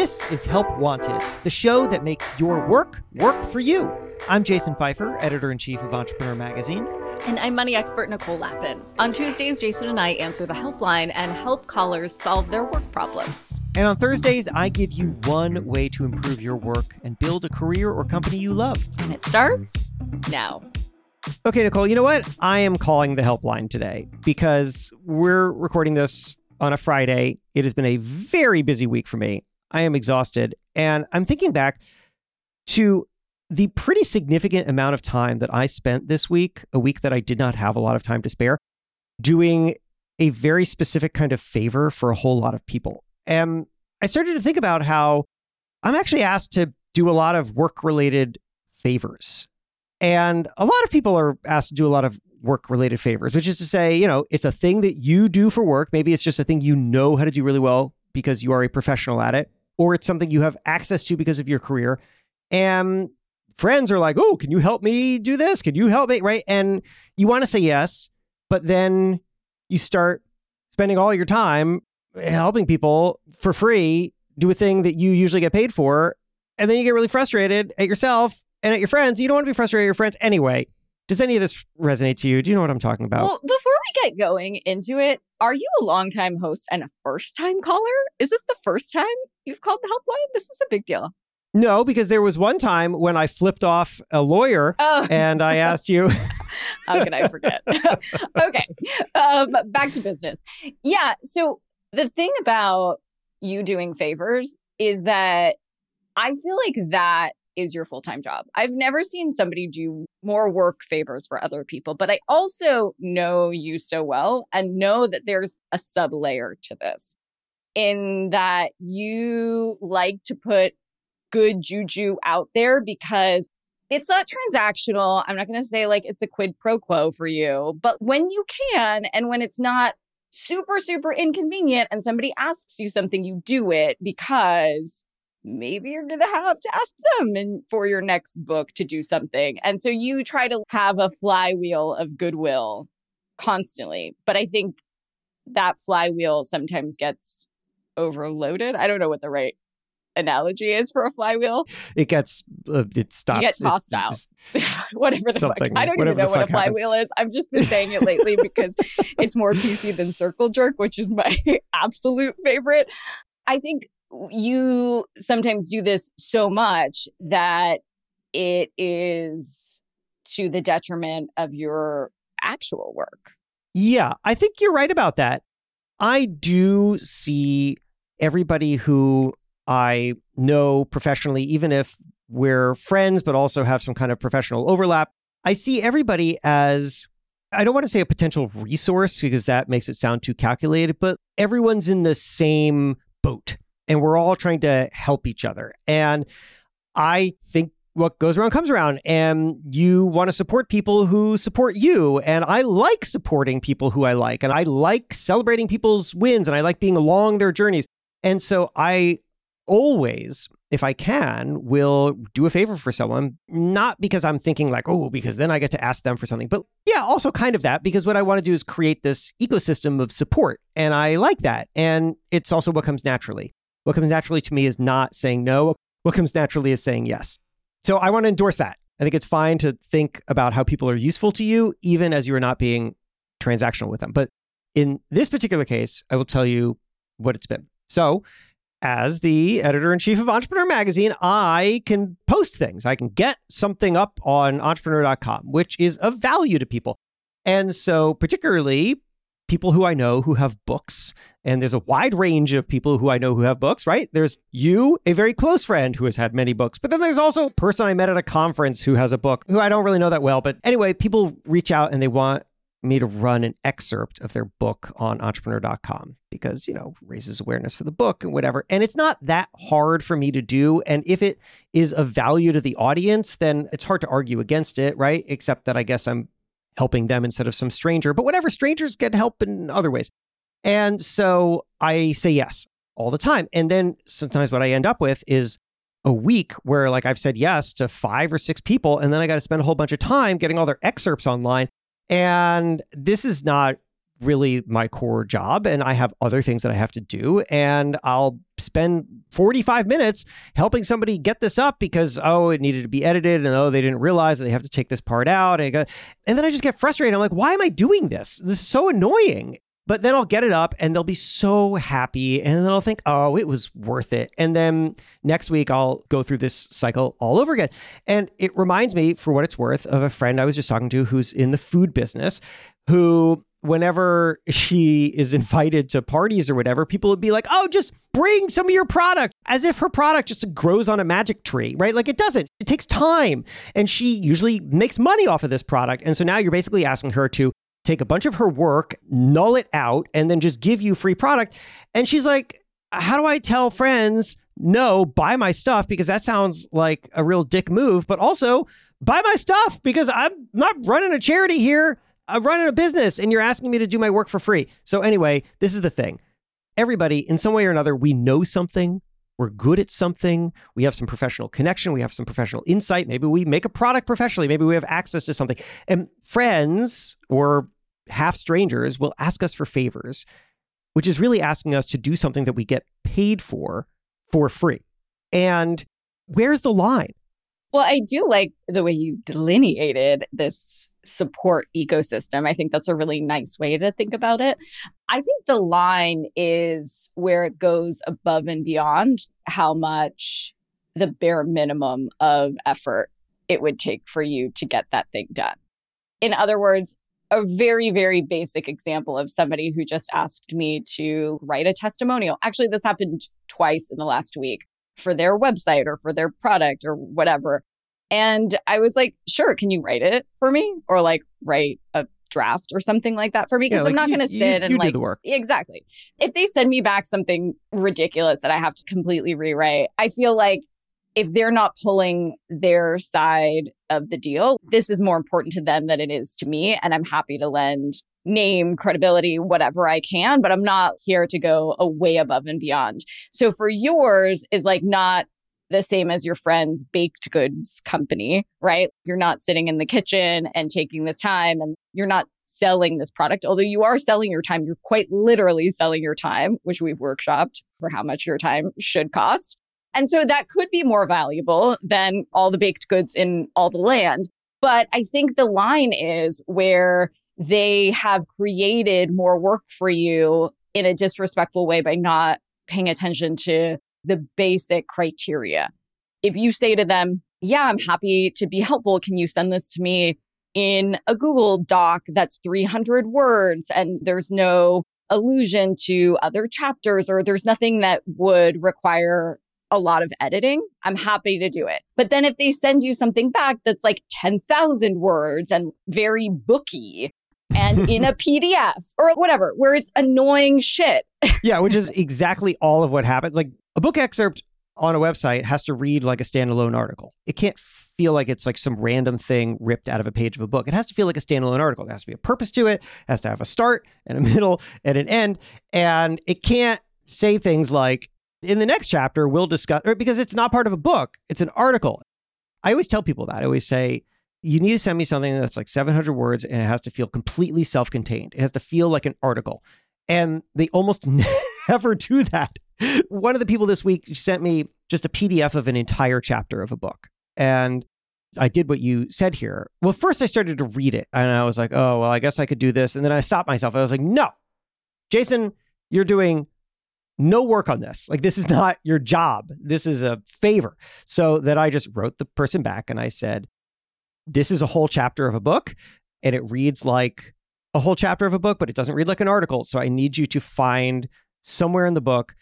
This is Help Wanted, the show that makes your work work for you. I'm Jason Pfeiffer, editor-in-chief of Entrepreneur Magazine. And I'm money expert Nicole Lappin. On Tuesdays, Jason and I answer the helpline and help callers solve their work problems. And on Thursdays, I give you one way to improve your work and build a career or company you love. And it starts now. Okay, Nicole, you know what? I am calling the helpline today because we're recording this on a Friday. It has been a very busy week for me. I am exhausted. And I'm thinking back to the pretty significant amount of time that I spent this week, a week that I did not have a lot of time to spare, doing a very specific kind of favor for a whole lot of people. And I started to think about how I'm actually asked to do a lot of work-related favors. And a lot of people are asked to do a lot of work-related favors, which is to say, you know, it's a thing that you do for work. Maybe it's just a thing you know how to do really well because you are a professional at it, or it's something you have access to because of your career. And friends are like, oh, can you help me do this? Can you help me? Right. And you want to say yes, but then you start spending all your time helping people for free do a thing that you usually get paid for. And then you get really frustrated at yourself and at your friends. You don't want to be frustrated at your friends anyway. Does any of this resonate to you? Do you know what I'm talking about? Well, before we get going into it, are you a longtime host and a first-time caller? Is this the first time you've called the helpline? This is a big deal. No, because there was one time when I flipped off a lawyer and I asked you. How can I forget? Okay. Back to business. Yeah. So the thing about you doing favors is that I feel like that is your full-time job. I've never seen somebody do more work favors for other people, but I also know you so well and know that there's a sub-layer to this in that you like to put good juju out there because it's not transactional. I'm not going to say like it's a quid pro quo for you, but when you can and when it's not super, super inconvenient and somebody asks you something, you do it because maybe you're going to have to ask them for your next book to do something. And so you try to have a flywheel of goodwill constantly. But I think that flywheel sometimes gets overloaded. I don't know what the right analogy is for a flywheel. It stops. You get tossed out. Whatever the fuck. I don't even know what a flywheel is. I've just been saying it lately because it's more PC than circle jerk, which is my absolute favorite. I think you sometimes do this so much that it is to the detriment of your actual work. Yeah, I think you're right about that. I do see everybody who I know professionally, even if we're friends, but also have some kind of professional overlap. I see everybody as, I don't want to say a potential resource because that makes it sound too calculated, but everyone's in the same boat and we're all trying to help each other. And I think what goes around comes around, and you want to support people who support you. And I like supporting people who I like, and I like celebrating people's wins, and I like being along their journeys. And so I always, if I can, will do a favor for someone, not because I'm thinking like, oh, because then I get to ask them for something. But yeah, also kind of that, because what I want to do is create this ecosystem of support. And I like that. And it's also what comes naturally. What comes naturally to me is not saying no. What comes naturally is saying yes. So I want to endorse that. I think it's fine to think about how people are useful to you, even as you are not being transactional with them. But in this particular case, I will tell you what it's been. So as the editor-in-chief of Entrepreneur Magazine, I can post things. I can get something up on entrepreneur.com, which is of value to people. And so particularly people who I know who have books, and there's a wide range of people who I know who have books, right? There's you, a very close friend who has had many books, but then there's also a person I met at a conference who has a book who I don't really know that well. But anyway, people reach out and they want me to run an excerpt of their book on entrepreneur.com because, you know, raises awareness for the book and whatever. And it's not that hard for me to do. And if it is of value to the audience, then it's hard to argue against it, right? Except that I guess I'm helping them instead of some stranger. But whatever, strangers get help in other ways. And so I say yes all the time. And then sometimes what I end up with is a week where like I've said yes to 5 or 6 people, and then I got to spend a whole bunch of time getting all their excerpts online. And this is not really my core job, and I have other things that I have to do, and I'll spend 45 minutes helping somebody get this up because, it needed to be edited, and they didn't realize that they have to take this part out. And then I just get frustrated. I'm like, why am I doing this? This is so annoying. But then I'll get it up and they'll be so happy. And then I'll think, it was worth it. And then next week I'll go through this cycle all over again. And it reminds me, for what it's worth, of a friend I was just talking to who's in the food business, who whenever she is invited to parties or whatever, people would be like, just bring some of your product, as if her product just grows on a magic tree, right? Like, it doesn't. It takes time. And she usually makes money off of this product. And so now you're basically asking her to take a bunch of her work, null it out, and then just give you free product. And she's like, how do I tell friends, no, buy my stuff? Because that sounds like a real dick move, but also buy my stuff because I'm not running a charity here. I'm running a business and you're asking me to do my work for free. So anyway, this is the thing. Everybody, in some way or another, we know something. We're good at something. We have some professional connection. We have some professional insight. Maybe we make a product professionally. Maybe we have access to something. And friends or half strangers will ask us for favors, which is really asking us to do something that we get paid for free. And where's the line? Well, I do like the way you delineated this support ecosystem. I think that's a really nice way to think about it. I think the line is where it goes above and beyond how much the bare minimum of effort it would take for you to get that thing done. In other words, a very, very basic example of somebody who just asked me to write a testimonial. Actually, this happened twice in the last week, for their website or for their product or whatever. And I was like, sure, can you write it for me? Or like write a draft or something like that for me? Because I'm not going to sit and do the work. Exactly. If they send me back something ridiculous that I have to completely rewrite, I feel like if they're not pulling their side of the deal, this is more important to them than it is to me. And I'm happy to lend name, credibility, whatever I can, but I'm not here to go a way above and beyond. So for yours is like not the same as your friend's baked goods company, right? You're not sitting in the kitchen and taking this time, and you're not selling this product. Although you are selling your time, you're quite literally selling your time, which we've workshopped for how much your time should cost. And so that could be more valuable than all the baked goods in all the land. But I think the line is where they have created more work for you in a disrespectful way by not paying attention to the basic criteria. If you say to them, yeah, I'm happy to be helpful. Can you send this to me in a Google Doc that's 300 words and there's no allusion to other chapters, or there's nothing that would require a lot of editing, I'm happy to do it. But then if they send you something back that's like 10,000 words and very booky and in a PDF or whatever, where it's annoying shit. Yeah, which is exactly all of what happened. Like, a book excerpt on a website has to read like a standalone article. It can't feel like it's like some random thing ripped out of a page of a book. It has to feel like a standalone article. There has to be a purpose to it. It has to have a start and a middle and an end. And it can't say things like, in the next chapter, we'll discuss, because it's not part of a book. It's an article. I always tell people that. I always say, you need to send me something that's like 700 words and it has to feel completely self-contained. It has to feel like an article. And they almost never do that. One of the people this week sent me just a PDF of an entire chapter of a book. And I did what you said here. Well, first I started to read it and I was like, oh, well, I guess I could do this. And then I stopped myself. I was like, no, Jason, you're doing no work on this. Like, this is not your job. This is a favor. So that I just wrote the person back and I said, this is a whole chapter of a book and it reads like a whole chapter of a book, but it doesn't read like an article. So I need you to find somewhere in the book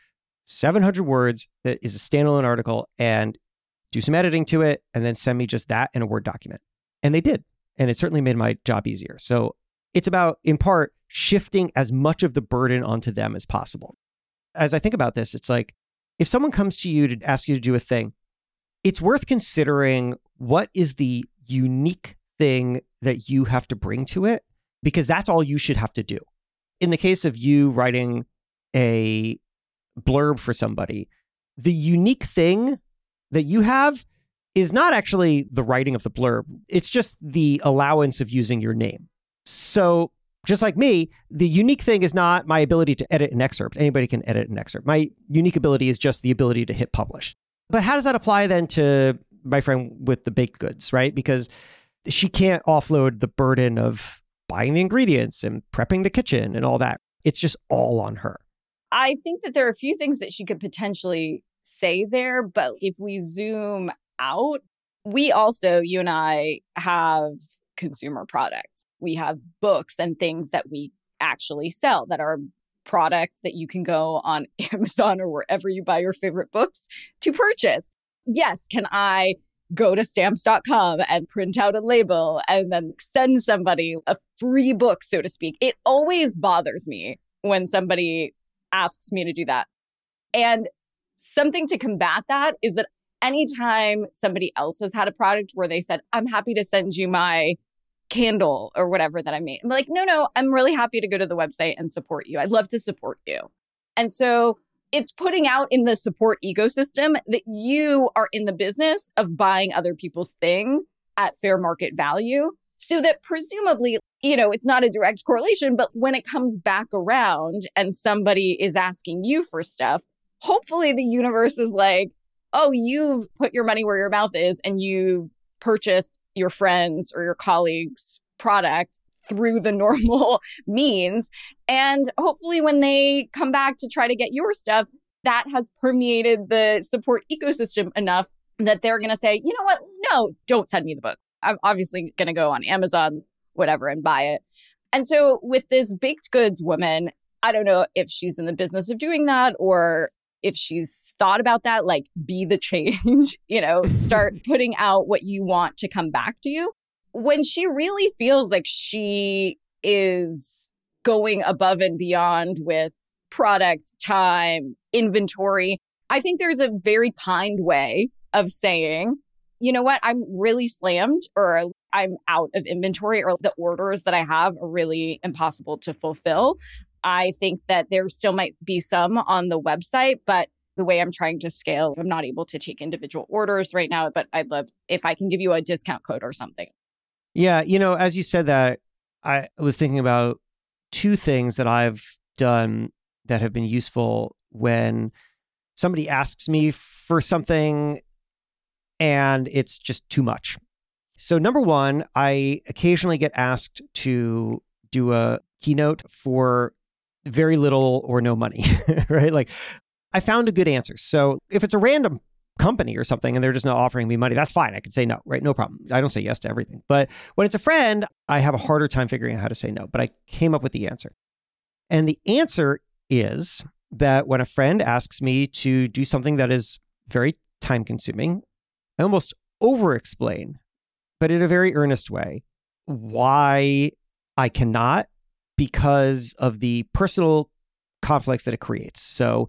700 words that is a standalone article and do some editing to it and then send me just that in a Word document. And they did. And it certainly made my job easier. So it's about, in part, shifting as much of the burden onto them as possible. As I think about this, it's like, if someone comes to you to ask you to do a thing, it's worth considering what is the unique thing that you have to bring to it, because that's all you should have to do. In the case of you writing a blurb for somebody, the unique thing that you have is not actually the writing of the blurb. It's just the allowance of using your name. So Just like me, the unique thing is not my ability to edit an excerpt. Anybody can edit an excerpt. My unique ability is just the ability to hit publish. But how does that apply then to my friend with the baked goods, right? Because she can't offload the burden of buying the ingredients and prepping the kitchen and all that. It's just all on her. I think that there are a few things that she could potentially say there, but if we zoom out, we also, you and I, have consumer products. We have books and things that we actually sell that are products that you can go on Amazon or wherever you buy your favorite books to purchase. Yes, can I go to stamps.com and print out a label and then send somebody a free book, so to speak? It always bothers me when somebody asks me to do that. And something to combat that is that anytime somebody else has had a product where they said, I'm happy to send you my candle or whatever that I made, I'm like, no, I'm really happy to go to the website and support you. I'd love to support you. And so it's putting out in the support ecosystem that you are in the business of buying other people's thing at fair market value, so that presumably, it's not a direct correlation, but when it comes back around and somebody is asking you for stuff, hopefully the universe is like, oh, you've put your money where your mouth is and you've purchased your friends or your colleagues' product through the normal means. And hopefully when they come back to try to get your stuff, that has permeated the support ecosystem enough that they're going to say, you know what? No, don't send me the book. I'm obviously going to go on Amazon, whatever, and buy it. And so with this baked goods woman, I don't know if she's in the business of doing that or if she's thought about that, like be the change, start putting out what you want to come back to you. When she really feels like she is going above and beyond with product, time, inventory, I think there's a very kind way of saying, you know what, I'm really slammed, or I'm out of inventory, or the orders that I have are really impossible to fulfill. I think that there still might be some on the website, but the way I'm trying to scale, I'm not able to take individual orders right now, but I'd love if I can give you a discount code or something. Yeah, as you said that, I was thinking about two things that I've done that have been useful when somebody asks me for something and it's just too much. So number one, I occasionally get asked to do a keynote for very little or no money, right? Like I found a good answer. So if it's a random company or something and they're just not offering me money, that's fine. I can say no, right? No problem. I don't say yes to everything. But when it's a friend, I have a harder time figuring out how to say no. But I came up with the answer. And the answer is that when a friend asks me to do something that is very time consuming, I almost over-explain, but in a very earnest way, why I cannot, because of the personal conflicts that it creates. So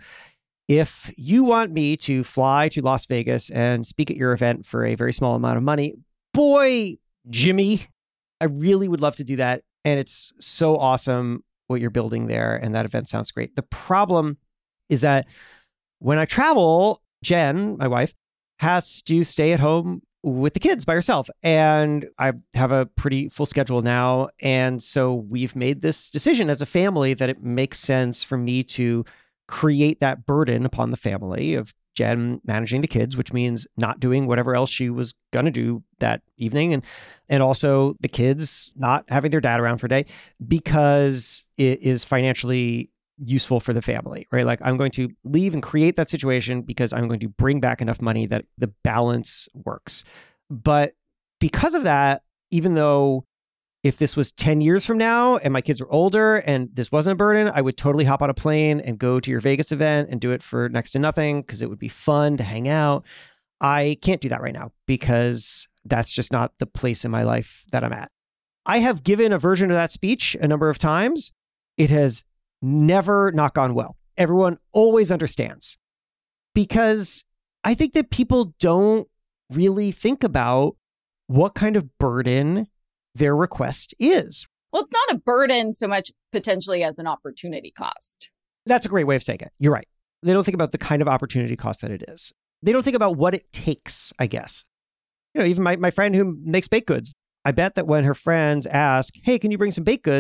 if you want me to fly to Las Vegas and speak at your event for a very small amount of money, boy, Jimmy, I really would love to do that. And it's so awesome what you're building there. And that event sounds great. The problem is that when I travel, Jen, my wife, has to stay at home with the kids by herself. And I have a pretty full schedule now. And so we've made this decision as a family that it makes sense for me to create that burden upon the family of Jen managing the kids, which means not doing whatever else she was going to do that evening. And also the kids not having their dad around for a day, because it is financially useful for the family, right? Like I'm going to leave and create that situation because I'm going to bring back enough money that the balance works. But because of that, even though if this was 10 years from now and my kids were older and this wasn't a burden, I would totally hop on a plane and go to your Vegas event and do it for next to nothing because it would be fun to hang out. I can't do that right now because that's just not the place in my life that I'm at. I have given a version of that speech a number of times. It has never not gone well. Everyone always understands, because I think that people don't really think about what kind of burden their request is. Well, it's not a burden so much potentially as an opportunity cost. That's a great way of saying it. You're right. They don't think about the kind of opportunity cost that it is. They don't think about what it takes, I guess. Even my friend who makes baked goods, I bet that when her friends ask, hey, can you bring some baked goods?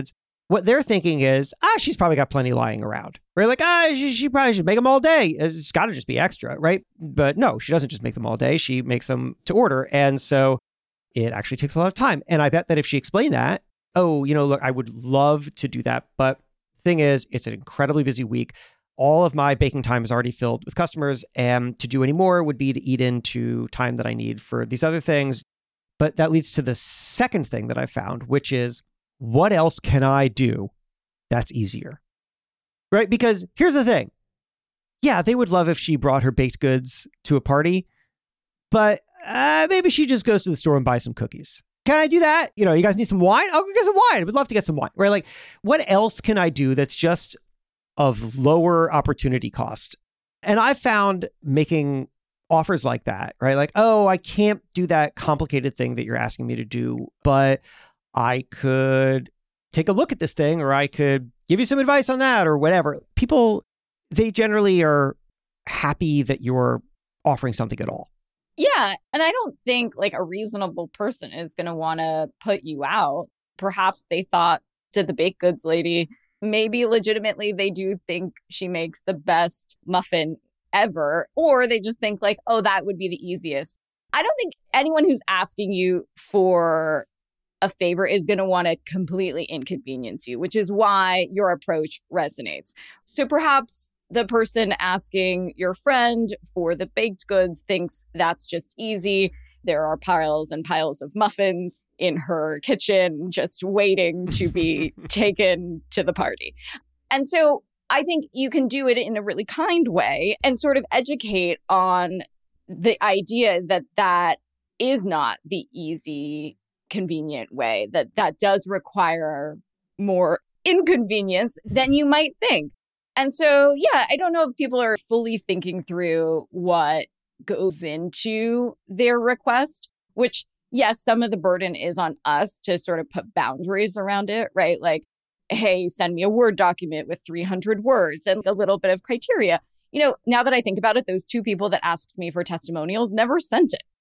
what they're thinking is, she's probably got plenty lying around. Right? Like, she probably should make them all day. It's got to just be extra, right? But no, she doesn't just make them all day. She makes them to order. And so it actually takes a lot of time. And I bet that if she explained that, look, I would love to do that. But the thing is, it's an incredibly busy week. All of my baking time is already filled with customers. And to do any more would be to eat into time that I need for these other things. But that leads to the second thing that I found, which is, what else can I do that's easier? Right? Because here's the thing. Yeah, they would love if she brought her baked goods to a party, but maybe she just goes to the store and buys some cookies. Can I do that? You guys need some wine? I'll go get some wine. I would love to get some wine. Right? Like, what else can I do that's just of lower opportunity cost? And I found making offers like that, right? Like, I can't do that complicated thing that you're asking me to do, but I could take a look at this thing, or I could give you some advice on that, or whatever. People, they generally are happy that you're offering something at all. Yeah. And I don't think like a reasonable person is going to want to put you out. Perhaps they thought, did the baked goods lady, maybe legitimately they do think she makes the best muffin ever, or they just think like, that would be the easiest. I don't think anyone who's asking you for a favor is going to want to completely inconvenience you, which is why your approach resonates. So perhaps the person asking your friend for the baked goods thinks that's just easy. There are piles and piles of muffins in her kitchen just waiting to be taken to the party. And so I think you can do it in a really kind way and sort of educate on the idea that that is not the easy, convenient way, that does require more inconvenience than you might think. And so, yeah, I don't know if people are fully thinking through what goes into their request, which, yes, some of the burden is on us to sort of put boundaries around it, right? Like, hey, send me a Word document with 300 words and a little bit of criteria. Now that I think about it, those two people that asked me for testimonials never sent it.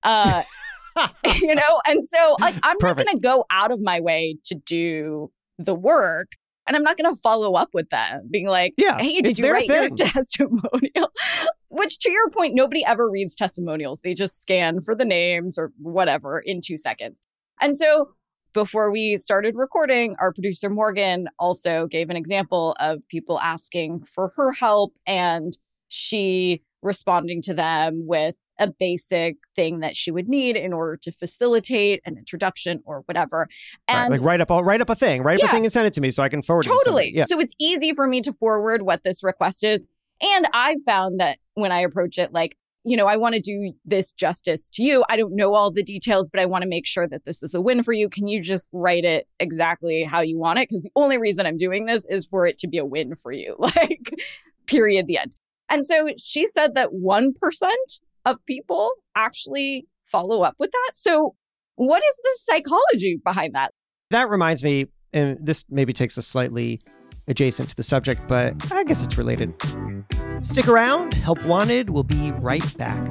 And so like, I'm not going to go out of my way to do the work. And I'm not going to follow up with them being like, hey, did you write your testimonial? Which, to your point, nobody ever reads testimonials. They just scan for the names or whatever in 2 seconds. And so before we started recording, our producer Morgan also gave an example of people asking for her help and she responding to them with a basic thing that she would need in order to facilitate an introduction or whatever. And like write up a thing and send it to me so I can forward it to somebody. Yeah. So it's easy for me to forward what this request is. And I found that when I approach it, like, I want to do this justice to you. I don't know all the details, but I want to make sure that this is a win for you. Can you just write it exactly how you want it? Because the only reason I'm doing this is for it to be a win for you, like, period, the end. And so she said that 1% of people actually follow up with that. So what is the psychology behind that? That reminds me, and this maybe takes us slightly adjacent to the subject, but I guess it's related. Stick around. Help Wanted will be right back.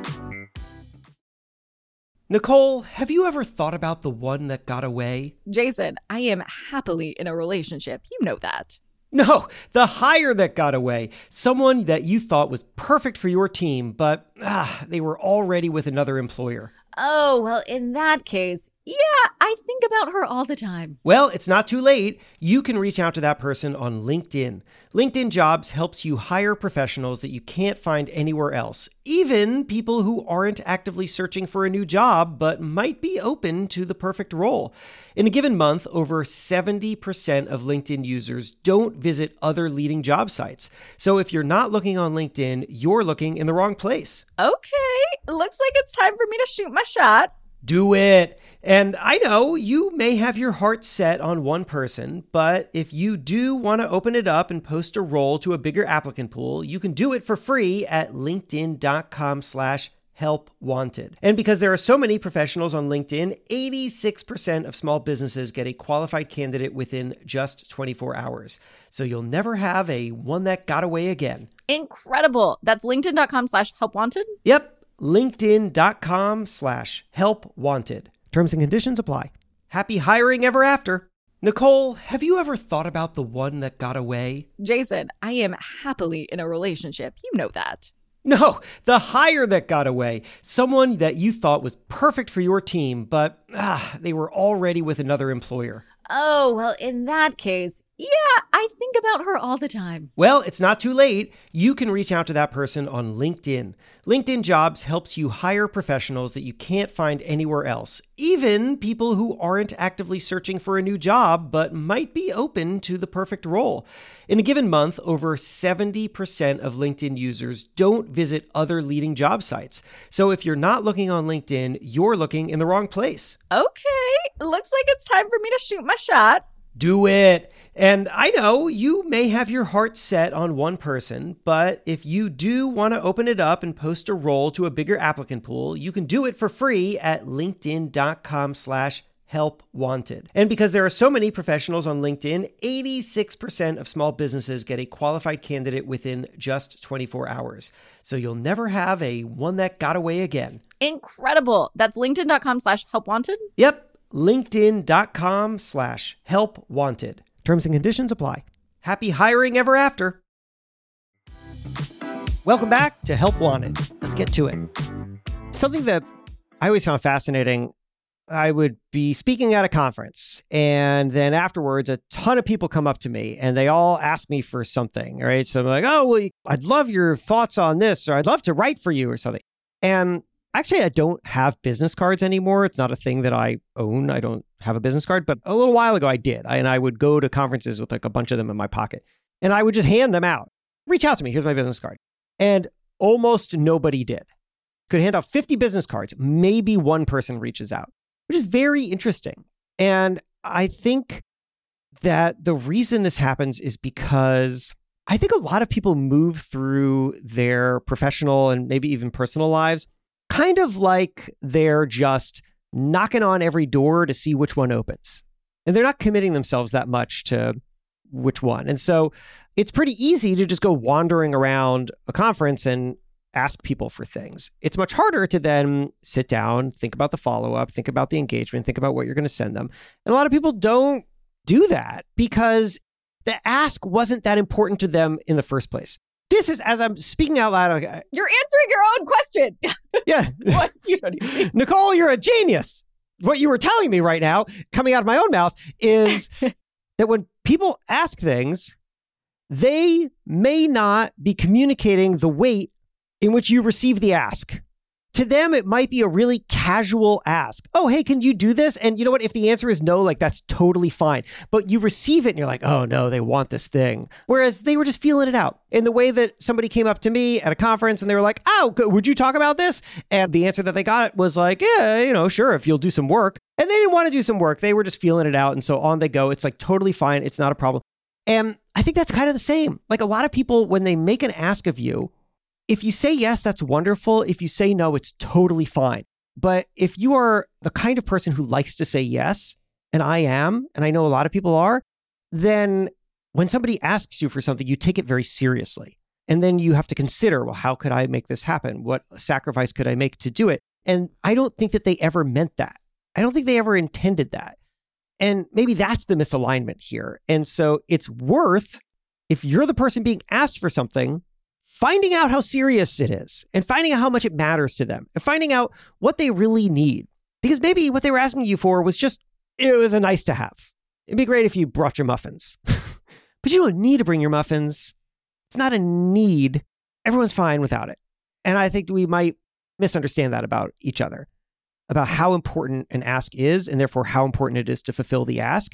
Nicole, have you ever thought about the one that got away? Jason, I am happily in a relationship. You know that. No, the hire that got away. Someone that you thought was perfect for your team, but they were already with another employer. Oh, well, in that case, yeah, I think about her all the time. Well, it's not too late. You can reach out to that person on LinkedIn. LinkedIn Jobs helps you hire professionals that you can't find anywhere else, even people who aren't actively searching for a new job, but might be open to the perfect role. In a given month, over 70% of LinkedIn users don't visit other leading job sites. So if you're not looking on LinkedIn, you're looking in the wrong place. Okay, looks like it's time for me to shoot my shot. Do it. And I know you may have your heart set on one person, but if you do want to open it up and post a role to a bigger applicant pool, you can do it for free at linkedin.com/helpwanted. And because there are so many professionals on LinkedIn, 86% of small businesses get a qualified candidate within just 24 hours. So you'll never have a one that got away again. Incredible. That's linkedin.com/helpwanted? Yep. LinkedIn.com/helpwanted. Terms and conditions apply. Happy hiring ever after. Nicole, have you ever thought about the one that got away? Jason, I am happily in a relationship. You know that. No, the hire that got away. Someone that you thought was perfect for your team, but they were already with another employer. Oh, well, in that case, yeah, I think about her all the time. Well, it's not too late. You can reach out to that person on LinkedIn. LinkedIn Jobs helps you hire professionals that you can't find anywhere else, even people who aren't actively searching for a new job, but might be open to the perfect role. In a given month, over 70% of LinkedIn users don't visit other leading job sites. So if you're not looking on LinkedIn, you're looking in the wrong place. Okay, looks like it's time for me to shoot my shot. Do it. And I know you may have your heart set on one person, but if you do want to open it up and post a role to a bigger applicant pool, you can do it for free at linkedin.com/helpwanted. And because there are so many professionals on LinkedIn, 86% of small businesses get a qualified candidate within just 24 hours. So you'll never have a one that got away again. Incredible. That's linkedin.com/helpwanted? Yep. LinkedIn.com/helpwanted. Terms and conditions apply. Happy hiring ever after. Welcome back to Help Wanted. Let's get to it. Something that I always found fascinating, I would be speaking at a conference, and then afterwards, a ton of people come up to me, and they all ask me for something, right? So I'm like, oh, well, I'd love your thoughts on this, or I'd love to write for you or something. And actually, I don't have business cards anymore. It's not a thing that I own. I don't have a business card, but a little while ago I did. And I would go to conferences with like a bunch of them in my pocket, and I would just hand them out. Reach out to me. Here's my business card. And almost nobody did. Could hand out 50 business cards. Maybe one person reaches out, which is very interesting. And I think that the reason this happens is because I think a lot of people move through their professional and maybe even personal lives kind of like they're just knocking on every door to see which one opens. And they're not committing themselves that much to which one. And so it's pretty easy to just go wandering around a conference and ask people for things. It's much harder to then sit down, think about the follow-up, think about the engagement, think about what you're going to send them. And a lot of people don't do that because the ask wasn't that important to them in the first place. This is, as I'm speaking out loud. You're answering your own question. Yeah. What? You don't even... Nicole, you're a genius. What you were telling me right now, coming out of my own mouth, is that when people ask things, they may not be communicating the weight in which you receive the ask. To them, it might be a really casual ask. Oh, hey, can you do this? And you know what? If the answer is no, like that's totally fine. But you receive it and you're like, oh no, they want this thing. Whereas they were just feeling it out in the way that somebody came up to me at a conference and they were like, oh, would you talk about this? And the answer that they got was like, yeah, sure, if you'll do some work. And they didn't want to do some work. They were just feeling it out. And so on they go. It's like totally fine. It's not a problem. And I think that's kind of the same. Like a lot of people, when they make an ask of you, if you say yes, that's wonderful. If you say no, it's totally fine. But if you are the kind of person who likes to say yes, and I am, and I know a lot of people are, then when somebody asks you for something, you take it very seriously. And then you have to consider, well, how could I make this happen? What sacrifice could I make to do it? And I don't think that they ever meant that. I don't think they ever intended that. And maybe that's the misalignment here. And so it's worth, if you're the person being asked for something, finding out how serious it is and finding out how much it matters to them and finding out what they really need. Because maybe what they were asking you for was just, it was a nice to have. It'd be great if you brought your muffins, but you don't need to bring your muffins. It's not a need. Everyone's fine without it. And I think we might misunderstand that about each other, about how important an ask is and therefore how important it is to fulfill the ask.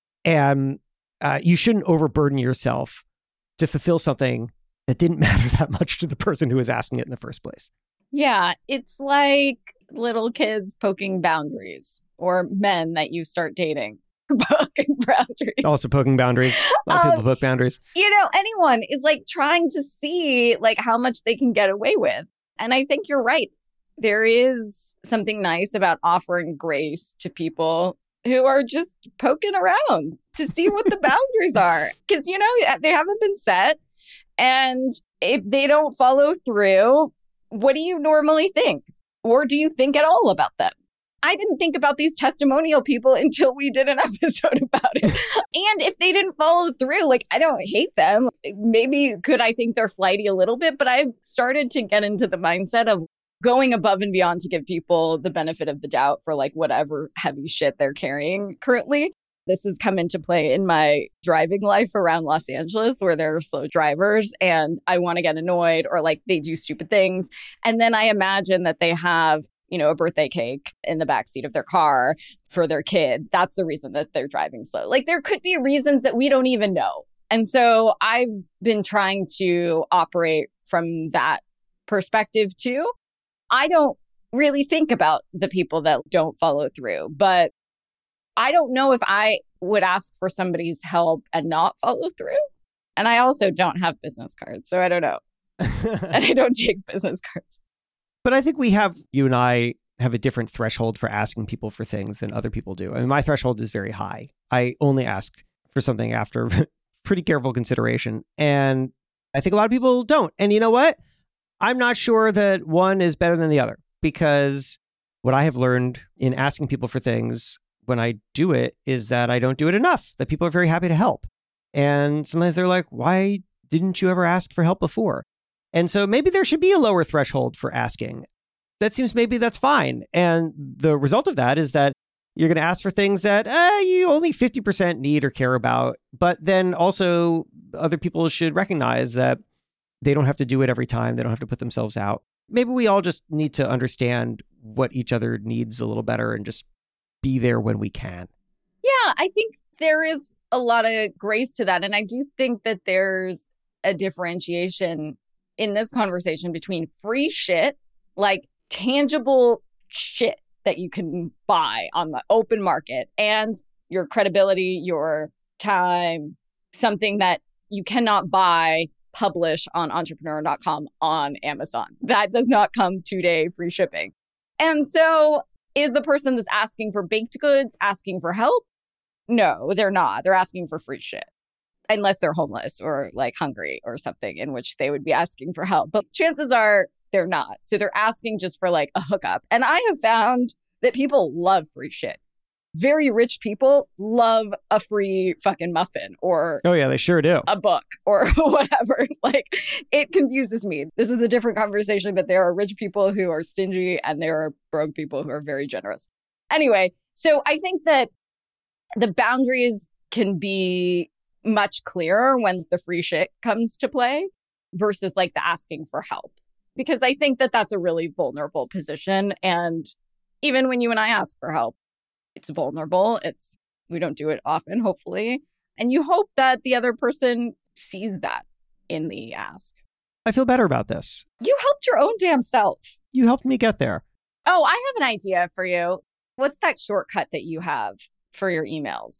And you shouldn't overburden yourself to fulfill something that didn't matter that much to the person who was asking it in the first place. Yeah, it's like little kids poking boundaries or men that you start dating. Poking boundaries. Also poking boundaries. A lot of people poke boundaries. Anyone is like trying to see like how much they can get away with. And I think you're right. There is something nice about offering grace to people who are just poking around to see what the boundaries are. Because, they haven't been set. And if they don't follow through, what do you normally think? Or do you think at all about them? I didn't think about these testimonial people until we did an episode about it. And if they didn't follow through, like, I don't hate them. Maybe could I think they're flighty a little bit, but I've started to get into the mindset of going above and beyond to give people the benefit of the doubt for like whatever heavy shit they're carrying currently. This has come into play in my driving life around Los Angeles where there are slow drivers and I want to get annoyed or like they do stupid things. And then I imagine that they have, you know, a birthday cake in the backseat of their car for their kid. That's the reason that they're driving slow. Like there could be reasons that we don't even know. And so I've been trying to operate from that perspective too. I don't really think about the people that don't follow through, but I don't know if I would ask for somebody's help and not follow through. And I also don't have business cards, so I don't know. And I don't take business cards. But I think you and I have a different threshold for asking people for things than other people do. I mean, my threshold is very high. I only ask for something after pretty careful consideration. And I think a lot of people don't. And you know what? I'm not sure that one is better than the other, because what I have learned in asking people for things when I do it is that I don't do it enough, that people are very happy to help. And sometimes they're like, why didn't you ever ask for help before? And so maybe there should be a lower threshold for asking. That seems maybe that's fine. And the result of that is that you're going to ask for things that you only 50% need or care about. But then also other people should recognize that they don't have to do it every time. They don't have to put themselves out. Maybe we all just need to understand what each other needs a little better and just be there when we can. Yeah, I think there is a lot of grace to that. And I do think that there's a differentiation in this conversation between free shit, like tangible shit that you can buy on the open market, and your credibility, your time, something that you cannot buy, publish on entrepreneur.com on Amazon. That does not come 2-day free shipping. And so is the person that's asking for baked goods asking for help? No, they're not. They're asking for free shit. Unless they're homeless or like hungry or something, in which they would be asking for help. But chances are they're not. So they're asking just for like a hookup. And I have found that people love free shit. Very rich people love a free fucking muffin or oh yeah, they sure do. A book or whatever. Like it confuses me. This is a different conversation, but there are rich people who are stingy and there are broke people who are very generous. Anyway, so I think that the boundaries can be much clearer when the free shit comes to play versus like the asking for help. Because I think that that's a really vulnerable position. And even when you and I ask for help, it's vulnerable. We don't do it often, hopefully. And you hope that the other person sees that in the ask. I feel better about this. You helped your own damn self. You helped me get there. Oh, I have an idea for you. What's that shortcut that you have for your emails?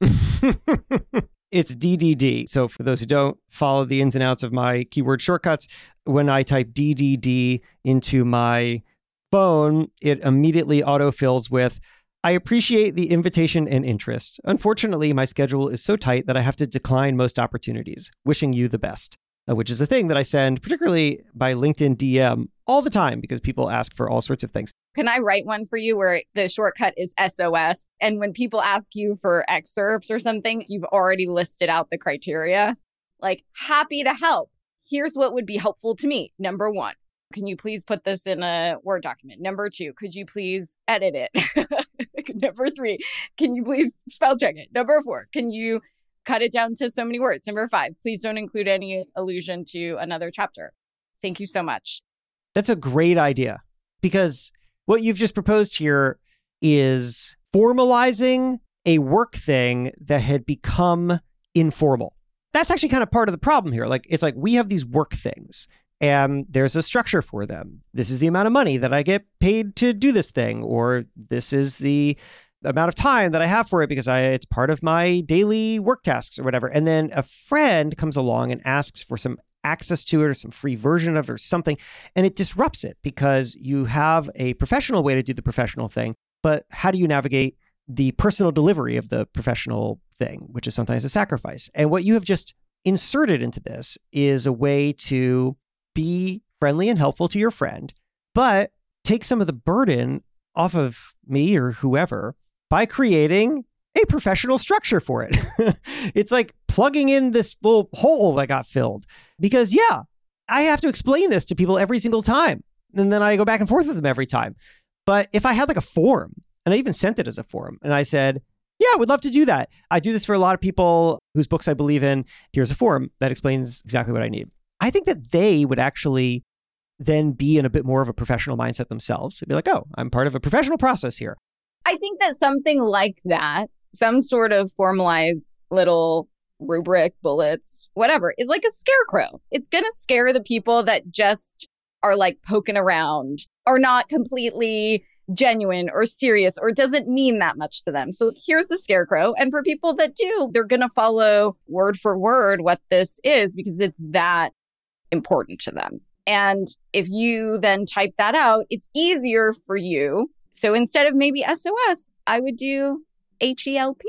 It's DDD. So for those who don't follow the ins and outs of my keyword shortcuts, when I type DDD into my phone, it immediately autofills with, I appreciate the invitation and interest. Unfortunately, my schedule is so tight that I have to decline most opportunities. Wishing you the best. Which is a thing that I send, particularly by LinkedIn DM, all the time because people ask for all sorts of things. Can I write one for you where the shortcut is SOS? And when people ask you for excerpts or something, you've already listed out the criteria. Like, happy to help. Here's what would be helpful to me. Number 1, can you please put this in a Word document? Number 2, could you please edit it? Number 3, can you please spell check it? Number 4, can you cut it down to so many words? Number 5, please don't include any allusion to another chapter. Thank you so much. That's a great idea, because what you've just proposed here is formalizing a work thing that had become informal. That's actually kind of part of the problem here. Like, it's like we have these work things and there's a structure for them. This is the amount of money that I get paid to do this thing, or this is the amount of time that I have for it because it's part of my daily work tasks or whatever. And then a friend comes along and asks for some access to it or some free version of it or something, and it disrupts it because you have a professional way to do the professional thing, but how do you navigate the personal delivery of the professional thing, which is sometimes a sacrifice? And what you have just inserted into this is a way to be friendly and helpful to your friend, but take some of the burden off of me or whoever, by creating a professional structure for it. It's like plugging in this little hole that got filled. Because I have to explain this to people every single time. And then I go back and forth with them every time. But if I had like a forum, and I even sent it as a forum, and I said, yeah, I would love to do that. I do this for a lot of people whose books I believe in. Here's a forum that explains exactly what I need. I think that they would actually then be in a bit more of a professional mindset themselves. They'd be like, oh, I'm part of a professional process here. I think that something like that, some sort of formalized little rubric, bullets, whatever, is like a scarecrow. It's going to scare the people that just are like poking around, are not completely genuine or serious, or it doesn't mean that much to them. So here's the scarecrow. And for people that do, they're going to follow word for word what this is because it's that important to them. And if you then type that out, it's easier for you. So instead of maybe SOS, I would do HELP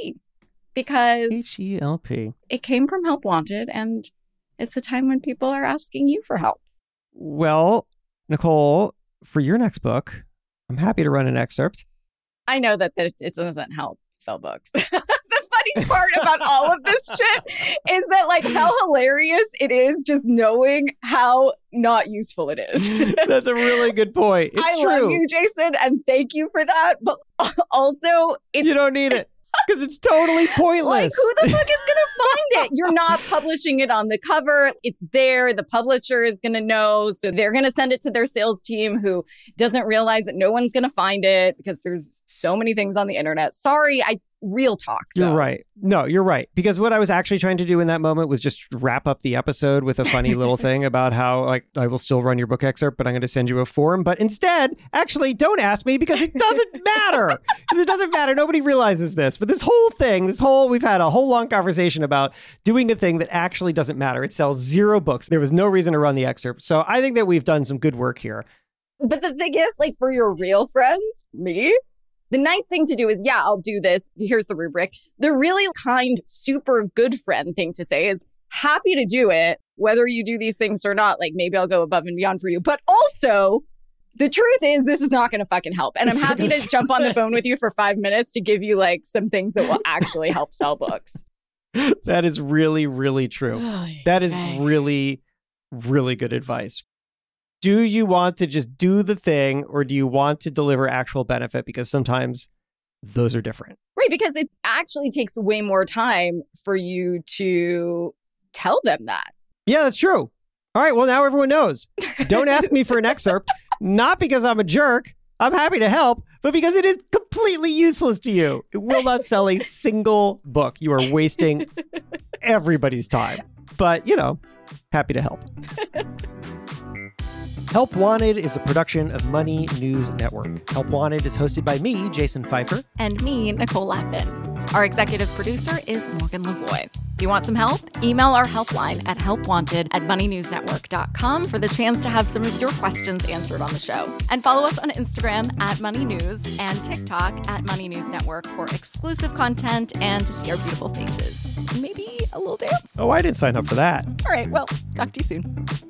because HELP. It came from Help Wanted, and it's a time when people are asking you for help. Well, Nicole, for your next book, I'm happy to run an excerpt. I know that it doesn't help sell books. The funny part about all of this shit is that like how hilarious it is just knowing how not useful it is. That's a really good point. It's true. I love you, Jason, and thank you for that. But also, you don't need it. Because it's totally pointless. Like, who the fuck is going to find it? You're not publishing it on the cover. It's there. The publisher is going to know. So they're going to send it to their sales team who doesn't realize that no one's going to find it because there's so many things on the internet. Sorry, real talk. You're right. No, you're right. Because what I was actually trying to do in that moment was just wrap up the episode with a funny little thing about how, like, I will still run your book excerpt, but I'm going to send you a form. But instead, actually, don't ask me because it doesn't matter. Because it doesn't matter. Nobody realizes this. But this whole thing, we've had a whole long conversation about doing a thing that actually doesn't matter. It sells 0 books. There was no reason to run the excerpt. So I think that we've done some good work here. But the thing is, like, for your real friends, me, the nice thing to do is, I'll do this. Here's the rubric. The really kind, super good friend thing to say is happy to do it, whether you do these things or not. Like, maybe I'll go above and beyond for you. But also, the truth is this is not going to fucking help. And I'm happy to jump on the phone with you for 5 minutes to give you like some things that will actually help sell books. That is really, really true. That is really, really good advice. Do you want to just do the thing or do you want to deliver actual benefit? Because sometimes those are different. Right, because it actually takes way more time for you to tell them that. Yeah, that's true. All right, well, now everyone knows. Don't ask me for an excerpt, not because I'm a jerk. I'm happy to help, but because it is completely useless to you. It will not sell a single book. You are wasting everybody's time. But, happy to help. Help Wanted is a production of Money News Network. Help Wanted is hosted by me, Jason Pfeiffer. And me, Nicole Lappin. Our executive producer is Morgan Lavoie. If you want some help, email our helpline at helpwanted@moneynewsnetwork.com for the chance to have some of your questions answered on the show. And follow us on Instagram at Money News and TikTok at Money News Network for exclusive content and to see our beautiful faces. Maybe a little dance. Oh, I didn't sign up for that. All right, well, talk to you soon.